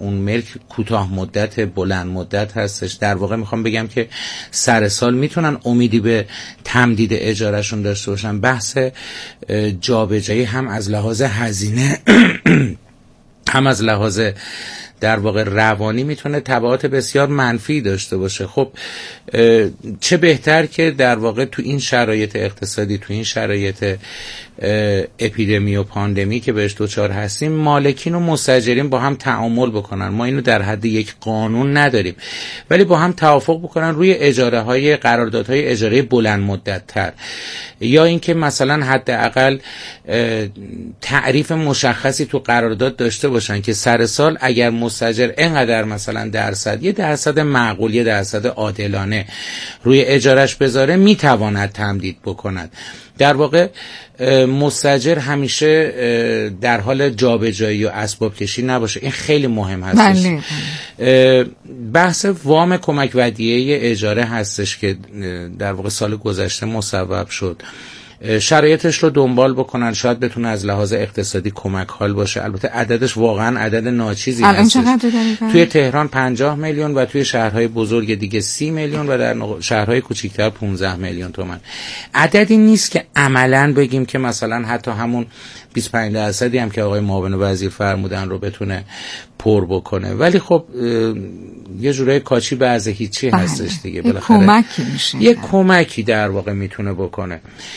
اون ملک کوتاه مدت بلند مدت هستش. در واقع میخوام بگم که سر سال میتونن امیدی به تمدید اجارهشون داشته باشن. بحث جابجایی هم از لحاظ هزینه هم از لحاظ در واقع روانی میتونه تبعات بسیار منفی داشته باشه. خب چه بهتر که در واقع تو این شرایط اقتصادی، تو این شرایط اپیدمی و پاندمی که بهش دوچار هستیم، مالکین و مستاجرین با هم تعامل بکنن. ما اینو در حد یک قانون نداریم، ولی با هم توافق بکنن روی اجاره های قراردادهای اجاره بلند مدت تر، یا اینکه مثلا حداقل تعریف مشخصی تو قرارداد داشته باشن که سر سال اگر مستاجر اینقدر مثلا درصد، یه درصد معقول، یه درصد عادلانه روی اجارش بذاره، میتواند تمدید بکند. در واقع مستاجر همیشه در حال جابجایی و اسباب کشی نباشه. این خیلی مهم هستش. بحث وام کمک ودیعه اجاره هستش که در واقع سال گذشته مصوب شد. شرایطش رو دنبال بکنن، شاید بتونه از لحاظ اقتصادی کمک حال باشه. البته عددش واقعا عدد ناچیزی هستش. توی تهران 50 میلیون و توی شهرهای بزرگ دیگه 30 میلیون و در شهرهای کوچیک‌تر 15 میلیون تومان. عددی نیست که عملاً بگیم که مثلا حتی همون 25% هم که آقای معاون وزیر فرمودن رو بتونه پر بکنه، ولی خب یه جورای کاچی به از هیچی هستش دیگه. بالاخره یه کمکی در واقع میتونه بکنه.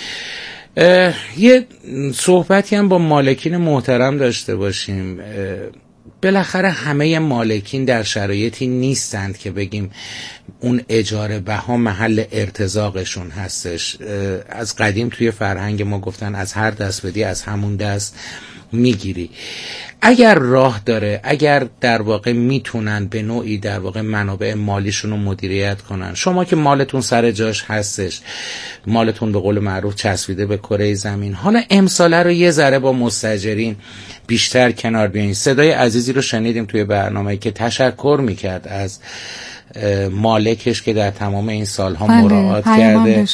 یه صحبتی هم با مالکین محترم داشته باشیم. بالاخره همه مالکین در شرایطی نیستند که بگیم اون اجاره بها محل ارتزاقشون هستش. از قدیم توی فرهنگ ما گفتن از هر دست بدی از همون دست میگیری. اگر راه داره، اگر در واقع میتونن به نوعی در واقع منابع مالیشون رو مدیریت کنن، شما که مالتون سر جاش هستش، مالتون به قول معروف چسبیده به کره زمین، حالا امساله رو یه ذره با مستاجرین بیشتر کنار بیاین. صدای عزیزی رو شنیدیم توی برنامه که تشکر میکرد از مالکش که در تمام این سالها مراعات کرده.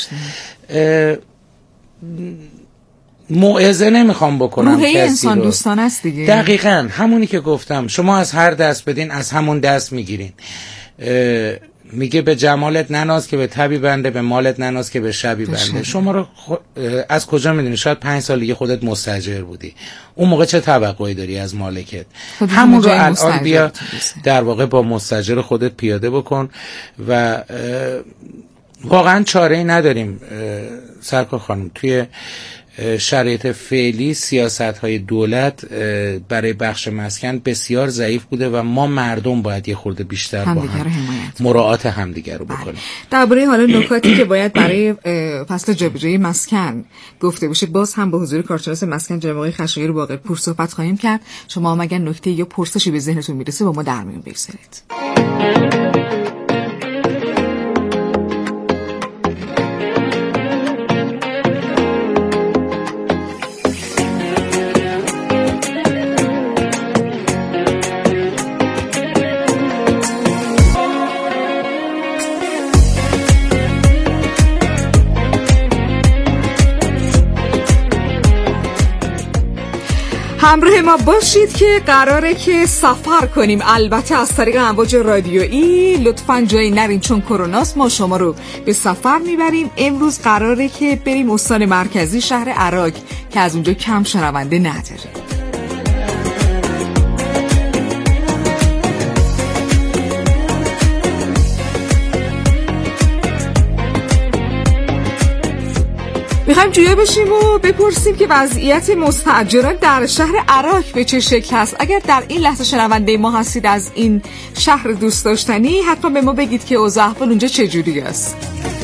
موعظه نمیخوام بکنم کسی رو. انسان دوستانه است دیگه. دقیقاً همونی که گفتم، شما از هر دست بدین از همون دست میگیرین. میگه به جمالت نناز که به تبی بنده، به مالت نناز که به شبی بنده. شما رو از کجا میدونی؟ شاید 5 سال دیگه خودت مستاجر بودی، اون موقع چه توقعی داری از مالکت؟ همون رو الان بیا در واقع با مستاجر خودت پیاده بکن و واقعا چاره‌ای نداریم. سرکار خانم، توی شرایط فعلی سیاست‌های دولت برای بخش مسکن بسیار ضعیف بوده و ما مردم باید یه خورده بیشتر با هم مراعات همدیگر رو بکنیم. درباره حالا نکاتی که باید برای فصل جابجایی مسکن گفته بشه، باز هم با حضور کارشناس مسکن جناب آقای خشایار باقر پور صحبت خواهیم کرد. شما هم اگر نکته یا پرسشی به ذهنتون میرسه با ما در میون بگذارید. همراه ما باشید که قراره که سفر کنیم، البته از طریق امواج رادیویی. لطفاً جایی نرین چون کروناست. ما شما رو به سفر میبریم. امروز قراره که بریم استان مرکزی شهر عراق که از اونجا کم شنونده نداره. میخوایم جویا بشیم و بپرسیم که وضعیت مستاجران در شهر عراق به چه شکل هست. اگر در این لحظه شنونده ما هستید از این شهر دوست داشتنی، حتما به ما بگید که اوضاع احوال اونجا چجوری است.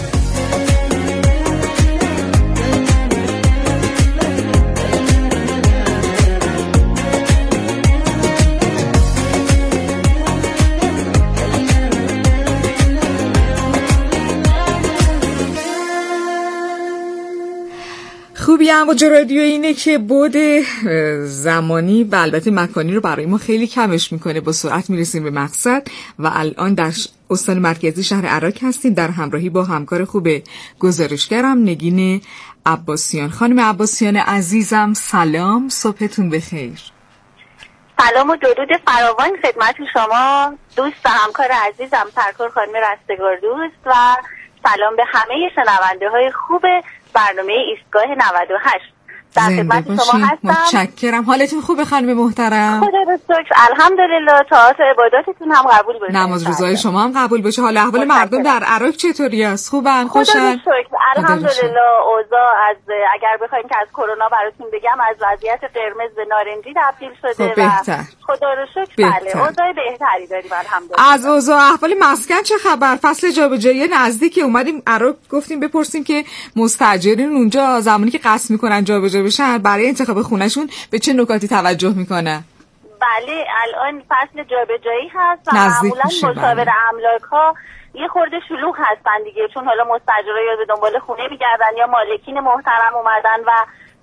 خوبی امواج رادیو اینه که بعد زمانی و البته مکانی رو برای ما خیلی کمش میکنه، با سرعت میرسیم به مقصد. و الان در استان مرکزی شهر عراق هستیم در همراهی با همکار خوب گزارشگرم نگین عباسیان. خانم عباسیان عزیزم سلام، صبحتون بخیر. سلام و درود فراوان خدمت شما دوست و همکار عزیزم سرکار خانم رستگار دوست و سلام به همه شنونده های خوب برنامه ایستگاه 98. در خدمت شما هستم. متشکرم. حالتون خوبه خانم محترم؟ خدا رو شکر الحمدلله. طاعات عباداتتون هم قبول بشه. نماز روزای شما هم قبول بشه. حال احوال مردم در عراق چطوری است؟ خوبن؟ خوشن؟ خدا رو شکر الحمدلله. اوضاع از اگر بخوایم که از کرونا براتون بگم از وضعیت قرمز به نارنجی تبدیل شده و خدا رو شکر بله اوضاع بهتری داریم الحمدلله. از اوضاع احوال مسکن چه خبر؟ فصل جابجایی نزدیک اومدیم عراق گفتیم بپرسیم که مستاجرین اونجا زمانی که قصد میکنن جابجا بشن برای انتخاب خونه‌شون به چه نکاتی توجه میکنن؟ بله الان فصل جابجایی هست و معمولا مشاور املاک‌ها یه خورده شلوغ هستن دیگه، چون حالا مستاجرها یا به دنبال خونه میگردن یا مالکین محترم اومدن و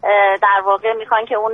در واقع میخوان که اون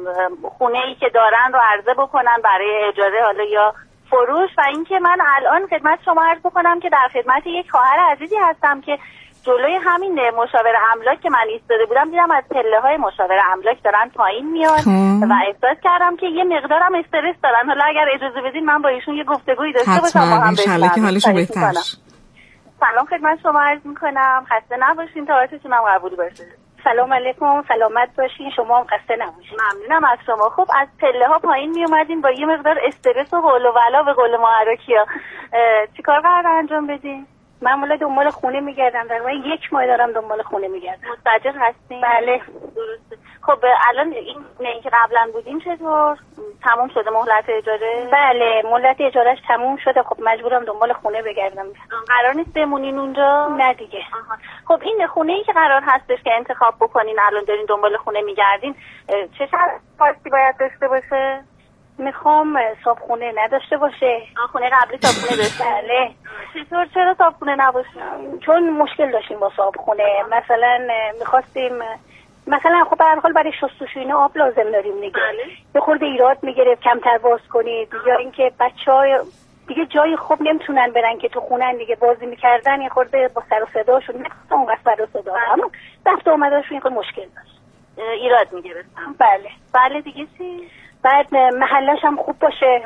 خونه‌ای که دارن رو عرضه بکنن برای اجاره حالا یا فروش. و اینکه من الان خدمت شما عرض بکنم که در خدمت یک خواهر عزیزی هستم که جلوی همین مشاور املاک که من ایستاده بودم دیدم از پله‌های مشاور املاک دارن پایین میان و احساس کردم که یه مقدارم استرس دارن. حالا اگر اجازه بدین من با ایشون یه گفتگویی داشته باشم با هم ان شاء الله که حالشون بهتر شه. سلام خدمت شما عرض میکنم. خسته نباشین. طاعتتون هم قبول باشه. سلام علیکم. سلامت باشین. شما هم خسته نباشین. ممنونم از شما. خب از پله‌ها پایین می اومدین با یه مقدار استرس و قول و ولا به قول ما عراقی‌ها چیکار قرار انجام بدین؟ معمولا دنبال خونه میگردم. در واقع 1 ماه دارم دنبال خونه میگردم. مستاجر هستین؟ بله درسته. خب الان این خونه‌ای که قبلا بودین چطور؟ تموم شده مهلت اجاره؟ بله مهلت اجارهش تموم شده. خب مجبورم دنبال خونه بگردم. قرار نیست بمونین اونجا؟ نه دیگه. خب این خونه‌ای که قرار هستش که انتخاب بکنین الان دارین دنبال خونه میگردین چه شرایطی باید داشته باشه؟ میخوام صابخونه نداشته باشه. خونه قبلی صابخونه داشته؟ بله. چطور چرا صابخونه نباشه؟ چون مشکل داشتیم با صابخونه. مثلا میخواستیم مثلا خب به هر حال برای شستشویی اینا آب لازم داریم دیگه. یه خورده ایراد میگرفت کمتر باز کنید یا اینکه بچه‌ها دیگه جای خوب نمیتونن برن که تو خونن دیگه بازی میکردن، یه خورده با سر و صداشون نه اونقدر سر و صدا اما رفت و آمداشون یه خورده مشکل داشت. ایراد میگرفتم. بله دیگه چی؟ بعد محلش هم خوب باشه.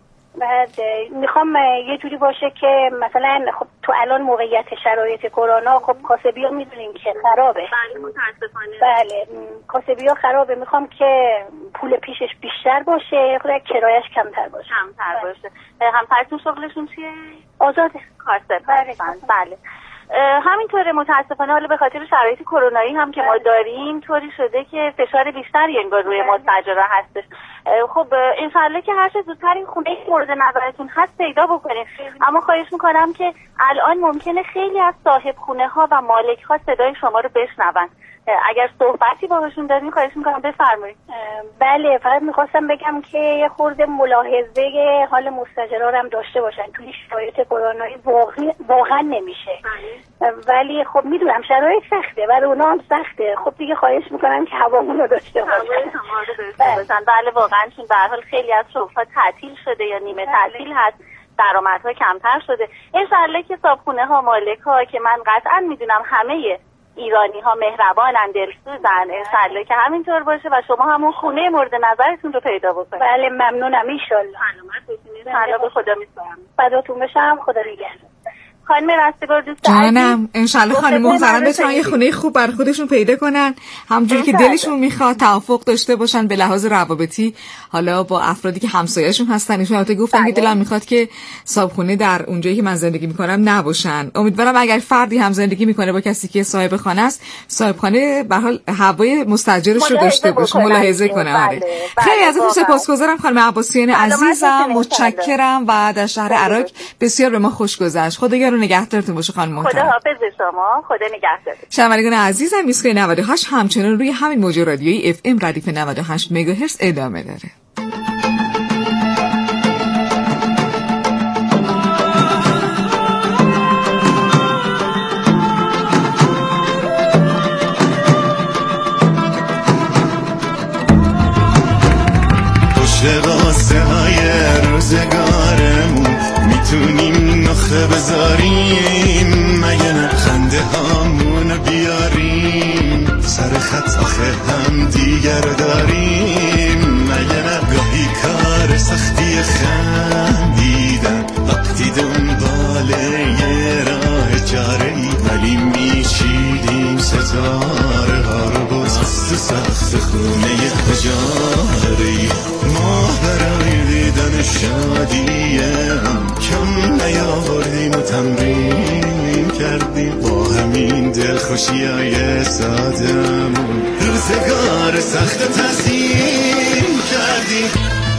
بعد میخوام یه جوری باشه که مثلا خب تو الان موقعیت شرایط کرونا خب کاسبی‌ها میدونیم که خرابه. بله متاسفانه. بله کاسبی‌ها خرابه. میخوام که پول پیشش بیشتر باشه، خود کرایه‌اش کمتر باشه. همسرتون شغلشون چیه؟ آزاده. کاسب. بله. همینطوره متاسفانه حالا به خاطر شرایط کرونایی هم که ما داریم طوری شده که فشار بیشتری انگار روی مستاجرها هستش. خب انشالله که هر چه زودتر این خونه مورد نظرتون هست پیدا بکنید. اما خواهش میکنم که الان ممکنه خیلی از صاحب خونه ها و مالک ها صدای شما رو بشنون. اگر صحبتی باهاشون دارین خواهش میکنم بفرمایید. بله فقط میخواستم بگم که یه خورده ملاحظه حال مستاجرها هم داشته باشن. توی شرایط کرونایی واقعا نمیشه. ولی خب میدونم شرایط سخته و اونا هم سخته. خب دیگه خواهش میکنم که هوامون رو داشته باشن. بله واقعا چون به هر حال خیلی از شغل‌ها تعطیل شده یا نیمه تعطیل هست، درآمدها کمتر شده. انشالله که صاحبخونه ها مالک ها که من قطعا میدونم همه ایرانی ها مهربانن دلسوزن، انشالله که همینطور باشه و شما همون خونه مورد نظرتون رو پیدا بکنید. بله ممنونم. انشالله. سلامت باشید. انشالله به خدا میسپارم. فداتون بشم. خدا نگهدار. خانم رستگار دوست جانم انشالله خانم محترم بتونن یه خونه خوب بر خودشون پیدا کنن همونجوری که دلشون میخواد، توافق داشته باشن به لحاظ روابطی حالا با افرادی که همسایه‌شون هستن. ایشون البته گفتن که دلم میخواد که صاحبخونه در اونجایی که من زندگی میکنم نباشن. امیدوارم اگر فردی هم زندگی میکنه با کسی که صاحب خانه است، صاحب خانه به هر حال هوای مستاجرش رو داشته باشه، ملاحظه کنه. آره خیلی ازتون سپاسگزارم خانم عباسیان عزیزم، متشکرم و در شهر عراق بسیار به ما خوش گذشت. خدا نگهدارتون باشه خانم محترم. خدا حافظ شما. خدا نگهدار. شنوندگان عزیزم ایستگاه 98 همچنان روی همین موج رادیویی FM ردیف 98 مگاهرتز ادامه داره. پشت قاسه های روزگارمون میتونیم نخه بذاریم، مگه نخنده هامون بیاریم، سر خط آخه هم دیگر داریم، مگه نه عادیم، کم نیاوردیم و تمرین کردیم با همین دلخوشیای سادمون روزگار سخت تزیین کردیم.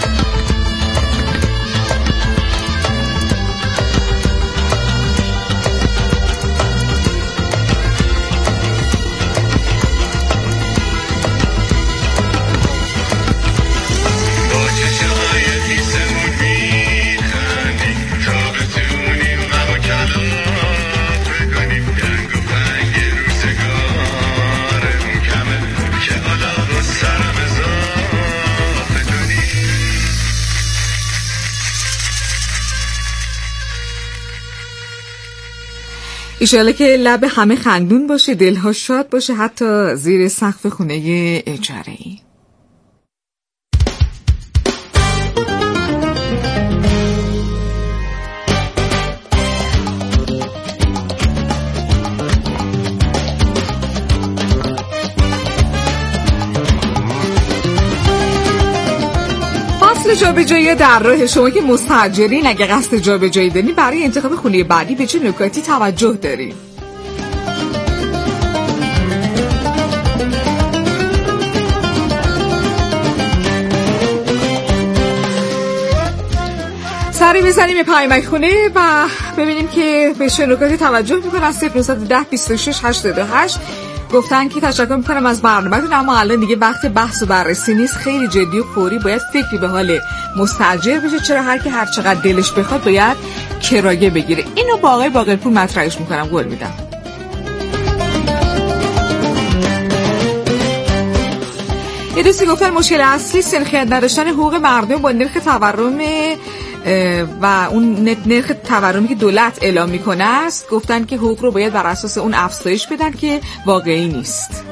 ایشالا که لب همه خندون باشه، دلها شاد باشه، حتی زیر سقف خونه اجاره‌ای. جابجایی در راه شما که مستاجرین، اگه قصد جابجایی دارین برای انتخاب خونه بعدی به چه نکاتی توجه دارین؟ سری بزنیم به پیامک خونه و ببینیم که به چه نکاتی توجه میکنن. 0910 26 88 گفتن که تشکر میکنم از برنامه‌تون، اما الان دیگه وقت بحث و بررسی نیست، خیلی جدی و فوری باید فکری به حال مستاجر بشه، چرا هر کی هر چقدر دلش بخواد باید کرایه بگیره. اینو با آقای باقرپور مطرحش میکنم، قول میدم. یه دوستی گفتن مشکل اصلی سنخیت نداشتن حقوق مردم با نرخ تورم و اون نرخ تورمی که دولت اعلام میکنه است. گفتن که حقوق رو باید بر اساس اون افزایش بدن که واقعی نیست.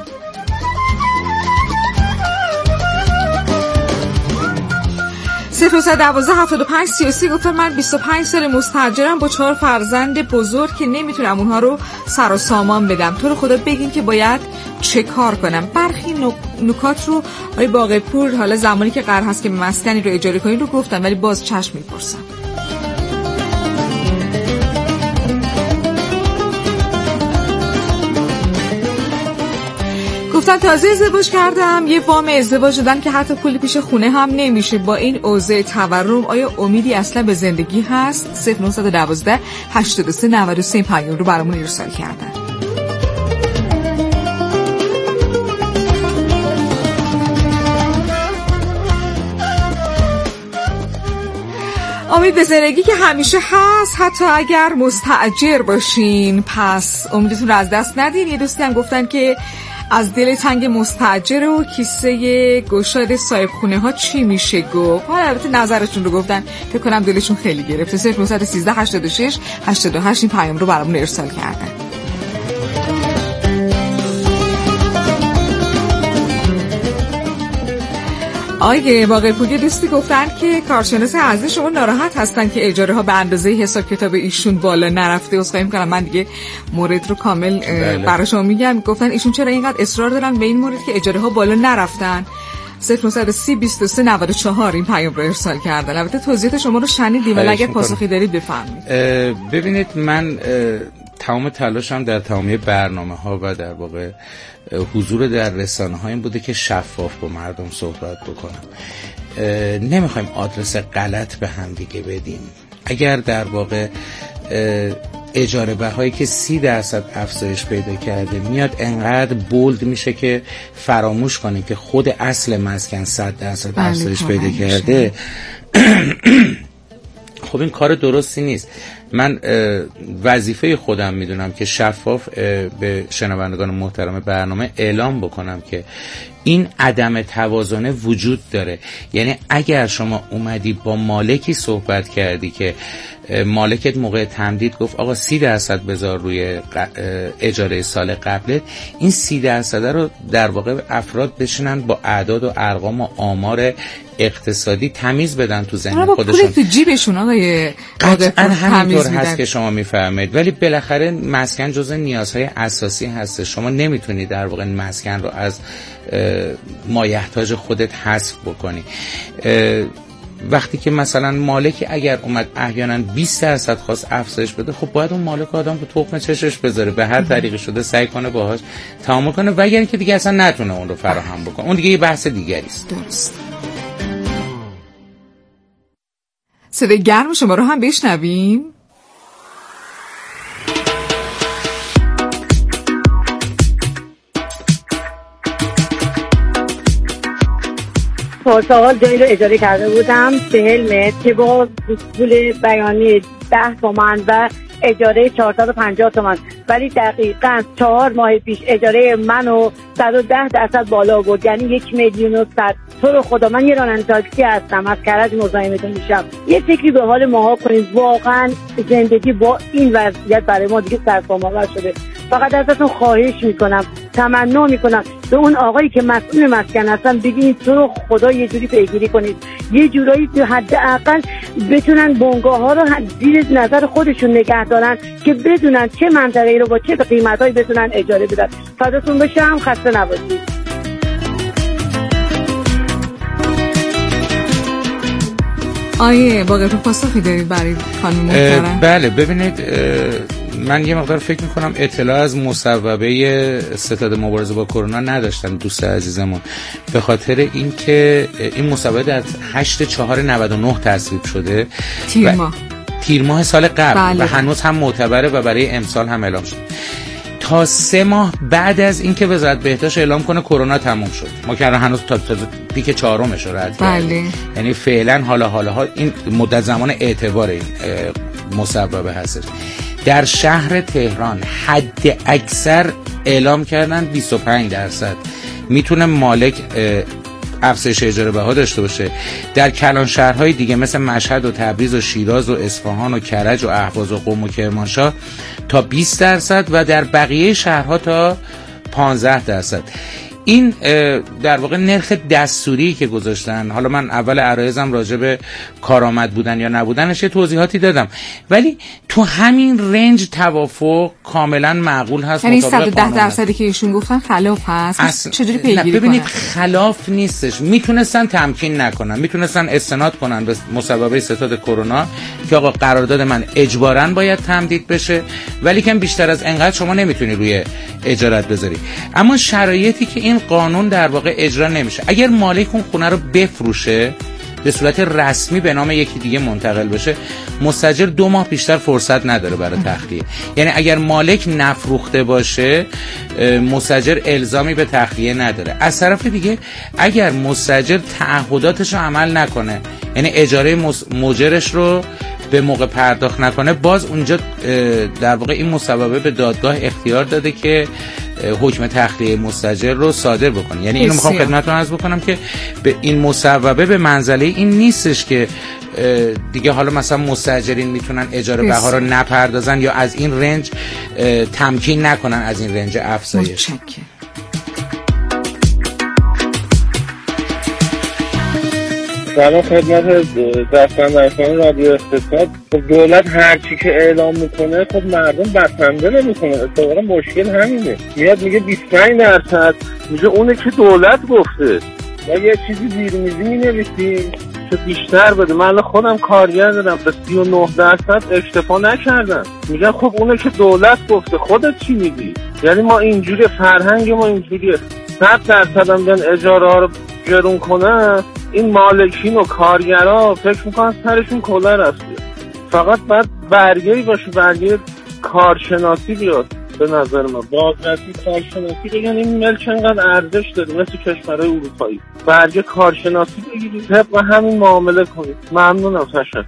صفر 75 30 گفتن من 25 سال مستاجرم با 4 فرزند بزرگ که نمیتونم اونها رو سر و سامان بدم. تو رو خدا بگین که باید چه کار کنم. برخی نکات رو آقای باقرپور حالا زمانی که قرار هست که مسکنی رو اجاره کنین رو گفتن، ولی باز چشم میپرسم. گفتن تازه ازدواج کردم، یه وام ازدواج دادن که حتی پول پیش خونه هم نمیشه. با این اوضاع تورم آیا امیدی اصلا به زندگی هست؟ 0912 83 93 پیام رو برامون ارسال کردن. امید به زندگی که همیشه هست، حتی اگر مستاجر باشین، پس امیدتون رو از دست ندین. یه دوستی هم گفتن که از دل تنگ مستاجر و کیسه گشاد صاحب خونه ها چی میشه گفت. حالا البته نظرشون رو گفتن، فکر کنم دلشون خیلی گرفته. 0913 86 88 این پیام رو برامون ارسال کردن. آقای باقرپور دوستی گفتن که کارشناس ارزی شما ناراحت هستن که اجاره ها به اندازه حساب کتاب ایشون بالا نرفته. عذرخواهی میکنم، من دیگه مورد رو کامل برای شما میگم. گفتن ایشون چرا اینقدر اصرار دارن به این مورد که اجاره ها بالا نرفتن. 0930 23 94 این پیام رو ارسال کردن. البته توضیحات شما رو شنیدیم، ولی اگه پاسخی دارید بفرمایید. ببینید، من تمام تلاشم در تمامی برنامه‌ها و در واقع حضور در رسانه‌ها این بوده که شفاف با مردم صحبت بکنم. نمیخوایم آدرس غلط به هم دیگه بدیم. اگر در واقع اجاره بهایی که 30% افزایش پیدا کرده میاد انقدر بولد میشه که فراموش کنیم که خود اصل مسکن 100% افزایش پیدا کرده، خب این کار درستی نیست. من وظیفه خودم میدونم که شفاف به شنوندگان محترم برنامه اعلام بکنم که این عدم توازن وجود داره. یعنی اگر شما اومدی با مالکی صحبت کردی که مالکت موقع تمدید گفت آقا 30% بذار روی اجاره سال قبلت، این 30% رو در واقع افراد بشینن با اعداد و ارقام و آمار اقتصادی تمیز بدن تو ذهن خودشون، تو جیبشون. آقای قطعا همینطور هست که شما میفرمایید، ولی بالاخره مسکن جزء نیازهای اساسی هست. شما نمیتونی در واقع مسکن رو از مایحتاج خودت حذف بکنی. وقتی که مثلا مالک اگر اومد احیانا 20% خواست افزایش بده، خب باید اون مالک آدم به تخم چشش بذاره، به هر طریقی شده سعی کنه باهاش تعامل کنه، وگرنه که دیگه اصلا نتونه اون رو فراهم بکنه، اون دیگه یه بحث دیگری است. درست. صدای گرم شما رو هم بشنویم. پارسال جایی رو اجاره کرده بودم 40 متر که با پول بیانی 10 تومن و اجاره 450 تومن، ولی دقیقاً 4 ماه پیش اجاره منو 110% بالا برد، یعنی 1,100,000. تو رو خدا من یه راننده تاکسی هستم، از کرج مزاحمتون میشم. یه فکری به حال ماها کنید، واقعاً زندگی با این وضعیت برای ما دیگه سرسام‌آور شده. فقط ازتون خواهش میکنم، تمنا میکنم به اون آقایی که مسئول مسکن هستن بگید تو رو خدا یه جوری پیگیری کنید، یه جورایی تو حداقل بتونن بنگاه ها رو زیر نظر خودشون نگه دارن که بدونن چه منطقه‌ای رو با چه قیمتایی بتونن اجاره بدن. فداتون بشم، خسته نباشید. آیه باقی پاسخی دارید برای خانم محترم؟ بله، ببینید من یه مقدار فکر میکنم اطلاع از مصوبه ستاد مبارزه با کرونا نداشتن دوست عزیزمون، به خاطر اینکه این مصوبه در 8/4/99 تصویب شده، تیر ماه سال قبل. بله. و هنوز هم معتبره و برای امسال هم اعلام شد. تا 3 ماه بعد از اینکه وزارت بهداشت اعلام کنه کرونا تموم شد، ما که هنوز تا پیک 4مش رو رد کردیم. یعنی فعلا حالا این مدت زمان اعتبار این مصوبه هستش. در شهر تهران حد اکثر اعلام کردن 25% میتونه مالک افزایش اجاره بها داشته باشه. در کلان شهرهای دیگه مثل مشهد و تبریز و شیراز و اصفهان و کرج و اهواز و قم و کرمانشاه تا 20% و در بقیه شهرها تا 15%. این در واقع نرخ دستوری که گذاشتن. حالا من اول عرایزم راجع به کارآمد بودن یا نبودنش یه توضیحاتی دادم، ولی تو همین رنج توافق کاملا معقول هست. یعنی 110% که ایشون گفتن خلاف هست. چجوری پیگیری کنن؟ ببینید خلاف نیستش، میتونستن تمکین نکنن، میتونستن استناد کنن به مصوبه ستاد کرونا که آقا قرارداد من اجباراً باید تمدید بشه، ولی کم بیشتر از انقدر شما نمیتونی روی اجارت بذاری. اما شرایطی که این قانون در واقع اجرا نمیشه، اگر مالک اون خونه رو بفروشه به صورت رسمی به نام یکی دیگه منتقل بشه، مستاجر 2 ماه بیشتر فرصت نداره برای تخلیه. یعنی اگر مالک نفروخته باشه مستاجر الزامی به تخلیه نداره. از طرف دیگه اگر مستاجر تعهداتش رو عمل نکنه، یعنی اجاره مؤجرش رو به موقع پرداخت نکنه، باز اونجا در واقع این مصوبه به دادگاه اختیار داده که حکم تخلیه مستاجر رو صادر بکنه. یعنی اینو میخوام خدمتتون عرض بکنم که به این مصوبه به منزله این نیستش که دیگه حالا مثلا مستاجرین میتونن اجاره بها رو نپردازن یا از این رنج تمکین نکنن از این رنج افزایش. سلام خدمت دستاندرکان رادیو استثبات. خب دولت هرچی که اعلام میکنه خب مردم بسنده نمیکنه. اتفاقا مشکل همینه، میاد میگه 25%، میگه اونه که دولت گفته. ما یه چیزی زیرمیزی مینویسیم که بیشتر بده. من خودم کارگر دارم به 39% اکتفا نکردم، میگن خب اونه که دولت گفته، خودت چی میگی؟ یعنی ما اینجوری فرهنگ ما اینجوریه، 100% هم بیان اجاره ها رو گرون کنن، این مالکین و کارگرها فکر میکنن سرشون کلاه رفته. فقط باید برگه‌ای باشه، برگه کارشناسی بیاد. به نظر من بازرسی کارشناسی بگن این ملک انقدر ارزش داره مثل کشورهای اروپایی، برگه کارشناسی بگیرید، طبق همین معامله کنید. ممنونم، تشکر.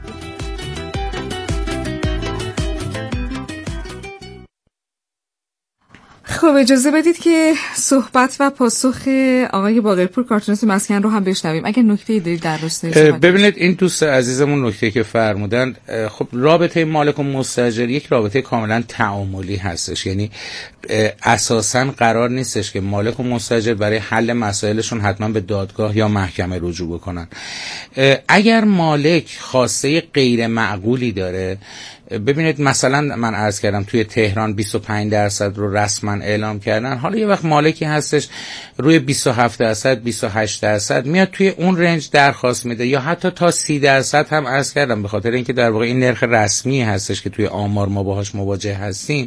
خب اجازه بدید که صحبت و پاسخ آقای باقرپور کارشناس مسکن رو هم بشنویم. اگه نکته‌ای دارید در راستای ببینید این دوست عزیزمون نکته که فرمودن، خب رابطه مالک و مستاجر یک رابطه کاملا تعاملی هستش. یعنی اساساً قرار نیستش که مالک و مستاجر برای حل مسائلشون حتما به دادگاه یا محکمه رجوع بکنن. اگر مالک خواسته غیر معقولی داره، ببینید مثلا من عرض کردم توی تهران 25% رو رسما اعلام کردن، حالا یه وقت مالکی هستش روی 27% 28% میاد توی اون رنج درخواست میده یا حتی تا 30% هم عرض کردم، به خاطر اینکه در واقع این نرخ رسمی هستش که توی آمار ما باهاش مواجه هستیم.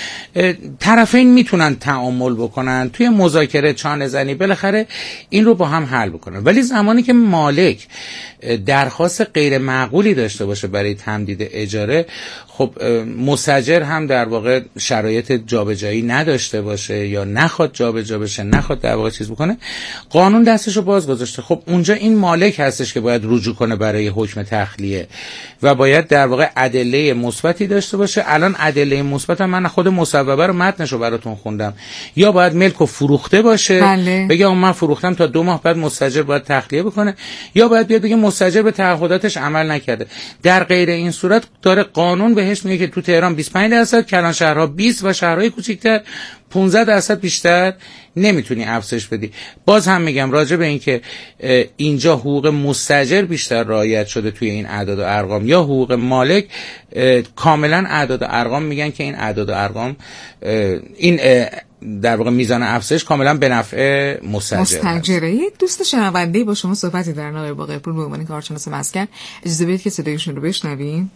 طرفین میتونن تعامل بکنن توی مذاکره چانه زنی، بالاخره این رو با هم حل بکنن. ولی زمانی که مالک درخواست غیر معقولی داشته باشه برای تمدید اجاره، خب مستاجر هم در واقع شرایط جابجایی نداشته باشه یا نخواد جابجا بشه، نخواد در واقع چیز بکنه، قانون دستشو باز گذاشته. خب اونجا این مالک هستش که باید رجوع کنه برای حکم تخلیه و باید در واقع ادله مثبتی داشته باشه. الان ادله مثبت من خود مصوبه رو متنشو براتون خوندم. یا باید ملکو فروخته باشه، بله. بگه من فروختم تا 2 ماه بعد مستاجر باید تخلیه بکنه، یا باید بیاد بگه مستاجر به تعهداتش عمل نکرده. در غیر این صورت داره قانون بهش میگه که تو تهران 25%، کلان شهرها 20 و شهرهای کوچیک‌تر 15% بیشتر نمیتونی افزایش بدی. باز هم میگم راجع به این که اینجا حقوق مستاجر بیشتر رعایت شده توی این اعداد و ارقام یا حقوق مالک، کاملا اعداد و ارقام میگن که این اعداد و ارقام این در واقع میزان افزایش کاملا به نفع مستاجره. دوست شنونده با شما صحبتی در آقای باقرپور به عنوان کارشناس مسکن، اجازه بدید که صدایشون رو بشنویم.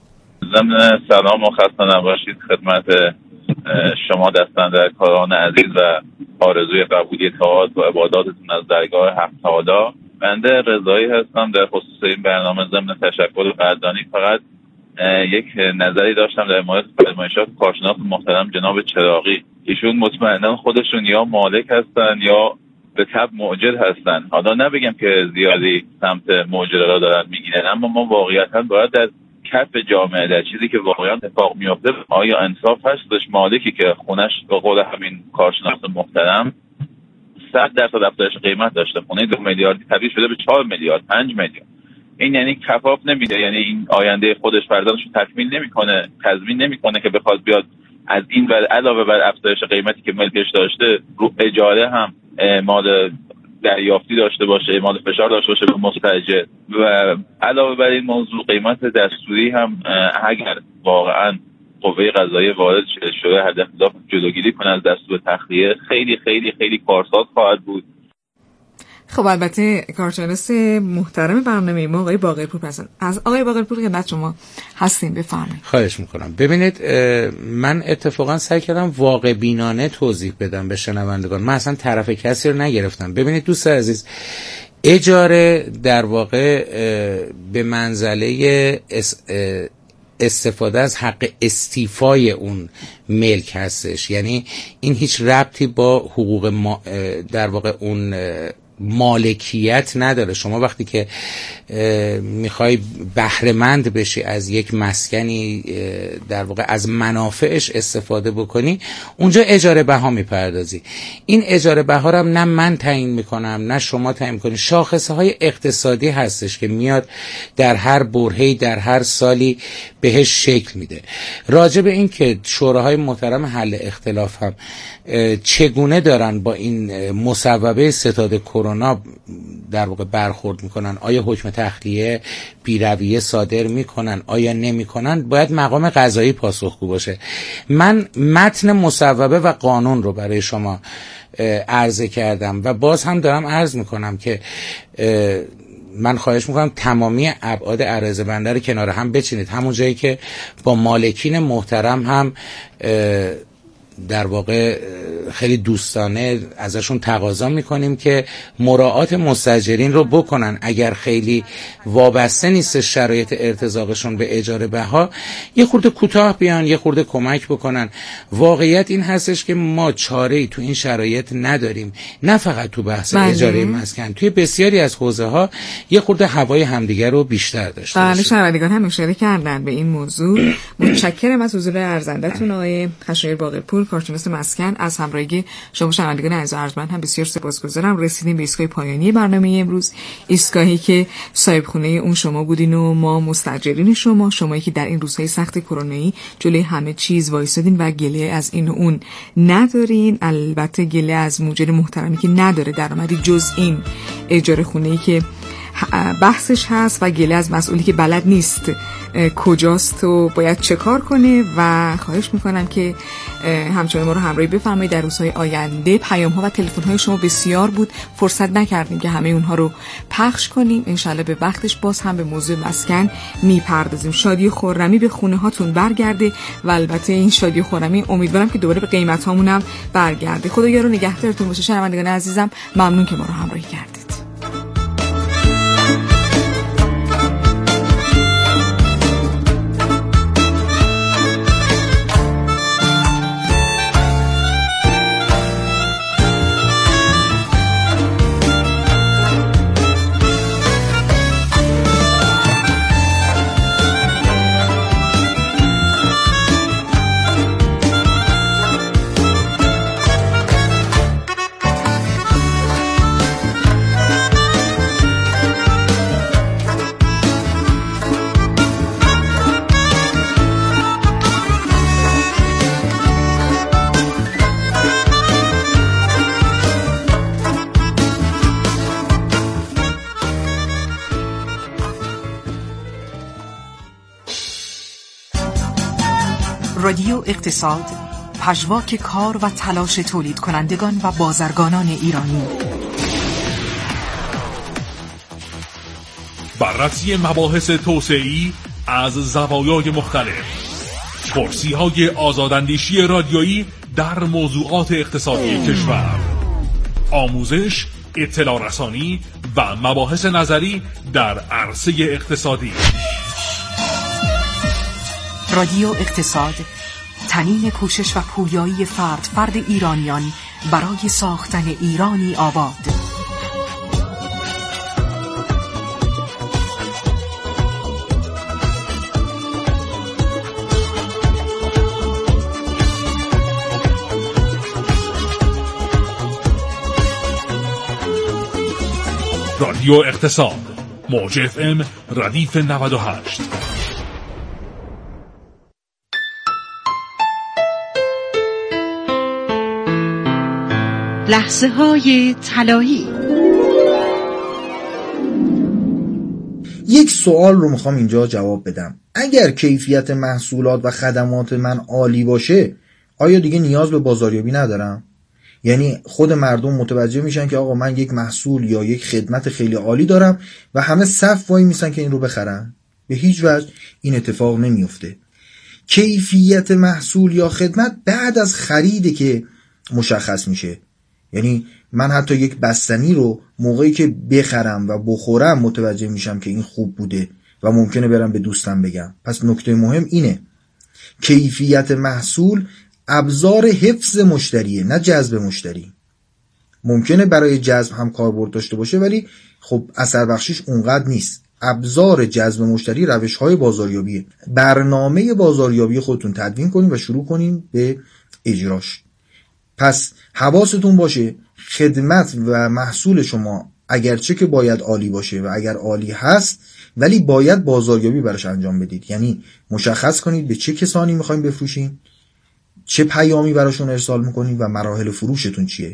ضمن سلام و خسته نباشید خدمت شما دستاندرکاران عزیز و آرزوی قبولی اطاعت و عباداتتون از درگاه حق تعالی. بنده رضایی هستم. در خصوص این برنامه ضمن تشکر قدردانی فقط یک نظری داشتم در مورد فرمایشات کارشناس محترم جناب چراغی. ایشون مطمئنا خودشون یا مالک هستن یا به تبع مؤجر هستن. حالا نبگم که زیادی سمت مؤجر را دارن میگیرن، اما ما واقعیتا باید در کف جامعه در چیزی که واقعا اتفاق میفته آیا انصاف هستش مالکی که خونش به قول همین کارشناس محترم 100% افزایش قیمت داشته، خونه 2 میلیاردی تبدیل شده به 4 میلیارد 5 میلیارد، این یعنی کفاف نمیده، یعنی این آینده خودش فرزندش رو تکمیل نمیکنه، تضمین نمیکنه که بخواد بیاد از این بر علاوه بر افزایش قیمتی که ملکش داشته رو اجاره هم مال دریافتی داشته باشه، مال فشار داشته باشه به مستاجر. و علاوه بر این موضوع قیمت دستوری هم اگر واقعا قوه قضاییه وارد شده هدف اختلاف جلوگیری کنه از دستور تخلیه، خیلی خیلی خیلی کارساز خواهد بود. خب البته کارشناس محترم برنامه ما آقای باقرپور هستن. از آقای باقرپور خدمت شما هستیم، بفرمایید. خواهش میکنم. ببینید من اتفاقا سعی کردم واقع بینانه توضیح بدم به شنوندگان، من اصلا طرف کسی رو نگرفتم. ببینید دوست عزیز، اجاره در واقع به منزله استفاده از حق استیفای اون ملک هستش، یعنی این هیچ ربطی با حقوق در واقع اون مالکیت نداره. شما وقتی که میخوای بهره مند بشی از یک مسکنی، در واقع از منافعش استفاده بکنی، اونجا اجاره بها میپردازی. این اجاره بها رو نه من تعیین میکنم نه شما تعیین میکنی، شاخصه های اقتصادی هستش که میاد در هر برهه‌ای در هر سالی بهش شکل میده. راجع به این که شوراهای محترم حل اختلاف هم چگونه دارن با این مصوبه ستاد کرونا در واقع برخورد میکنن، آیا حکم تخلیه بی‌رویه صادر میکنن آیا نمیکنن، باید مقام قضایی پاسخگو باشه. من متن مصوبه و قانون رو برای شما عرضه کردم و باز هم دارم عرض میکنم که من خواهش میکنم تمامی ابعاد عرضه بنده رو کنار هم بچینید، همون جایی که با مالکین محترم هم در واقع خیلی دوستانه ازشون تقاضا میکنیم که مراعات مستاجرین رو بکنن. اگر خیلی وابسته نیست شرایط ارتزاقشون به اجاره بها، یه خورده کوتاه بیان، یه خورده کمک بکنن. واقعیت این هستش که ما چاره‌ای تو این شرایط نداریم، نه فقط تو بحث اجاره مسکن، توی بسیاری از حوزه ها یه خورده هوای همدیگر رو بیشتر داشته باشیم. شنوندگان هم اشاره کردن به این موضوع. متشکرم از حضور ارزنده‌تون آقای خشایار باقرپور، کارشناس مسکن. از همراهی شما شنوندگان عزیز و ارجمند هم بسیار سپاسگزارم. رسیدیم به ایستگاه پایانی برنامه امروز، ایستگاهی که صاحب خونه اون شما بودین و ما مستاجرین شمایی که در این روزهای سخت کرونایی جلوی همه چیز وایسادین و گله از این و اون ندارین. البته گله از مؤجر محترمی که نداره درآمدی جز این اجاره خونه‌ای که بحثش هست و گله از مسئولی که بلد نیست کجاست و باید چه کار کنه و خواهش میکنم که همچنان ما رو همراهی بفرمایید. در روزهای آینده پیام ها و تلفن های شما بسیار بود، فرصت نکردیم که همه اونها رو پخش کنیم. انشالله به وقتش باز هم به موضوع مسکن میپردازیم. شادی خرمی به خونه هاتون برگرده و البته این شادی خرمی امیدوارم که دوباره به قیمت هامون هم برگرده. خدا یارو نگهدارتون باشه. شنوندگان عزیزم ممنون که ما رو همراهی کردید. رادیو اقتصاد، پژواک کار و تلاش تولید کنندگان و بازرگانان ایرانی. بررسی مباحث توسعه‌ای از زوایای مختلف. پرسی‌های آزاداندیشی رادیویی در موضوعات اقتصادی کشور. آموزش، اطلاع رسانی و مباحث نظری در عرصه اقتصادی. رادیو اقتصاد، تنین کوشش و پویایی فرد ایرانیان برای ساختن ایرانی آباد. رادیو اقتصاد، موج FM ردیف 98. لحظه های طلایی. یک سوال رو میخوام اینجا جواب بدم. اگر کیفیت محصولات و خدمات من عالی باشه، آیا دیگه نیاز به بازاریابی ندارم؟ یعنی خود مردم متوجه میشن که آقا من یک محصول یا یک خدمت خیلی عالی دارم و همه صف وای میسن که این رو بخرن؟ به هیچ وجه این اتفاق نمیفته. کیفیت محصول یا خدمت بعد از خریده که مشخص میشه. یعنی من حتی یک بستنی رو موقعی که بخرم و بخورم متوجه میشم که این خوب بوده و ممکنه برم به دوستم بگم. پس نکته مهم اینه، کیفیت محصول ابزار حفظ مشتریه، نه جذب مشتری. ممکنه برای جذب هم کاربرد داشته باشه ولی خب اثر بخشیش اونقدر نیست. ابزار جذب مشتری روش‌های بازاریابیه. برنامه بازاریابی خودتون تدوین کنین و شروع کنین به اجراش. پس حواستون باشه خدمت و محصول شما اگرچه که باید عالی باشه و اگر عالی هست ولی باید بازاریابی براش انجام بدید. یعنی مشخص کنید به چه کسانی میخواین بفروشین، چه پیامی براشون ارسال میکنید و مراحل فروشتون چیه.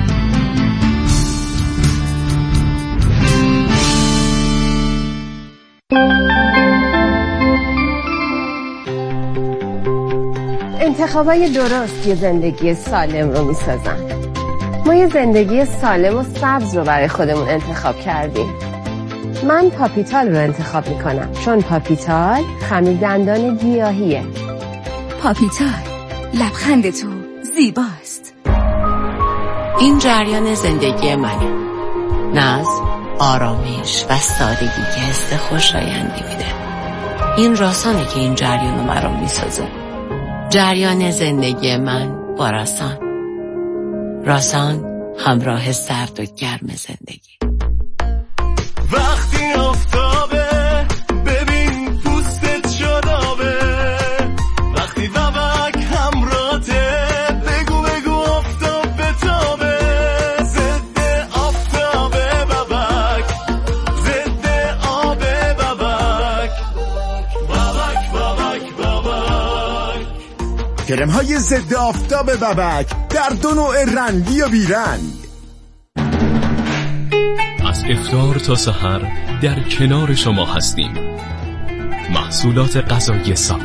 انتخابای درست یه زندگی سالم رو میسازن. ما یه زندگی سالم و سبز رو برای خودمون انتخاب کردیم. من پاپیتال رو انتخاب میکنم چون پاپیتال خمیر دندان گیاهیه. پاپیتال، لبخند تو زیباست. این جریان زندگی منه. ناز، آرامش و سادگی که حس خوشایندی میده. این راسانه که این جریان رو مرام میسازه. جریان زندگی من با راسان. راسان، همراه سرد و گرم زندگی. وقتی آفتابه ببین پوستت شادابه، وقتی بابک همراته بگو آفتاب بتابه، ضد آفتابه بابک، ضد آب بابک، بابک. کرم های ضد آفتاب بابک در دو نوع رنگی و بیرنگ. از افطار تا سحر در کنار شما هستیم. محصولات غذایی سالم.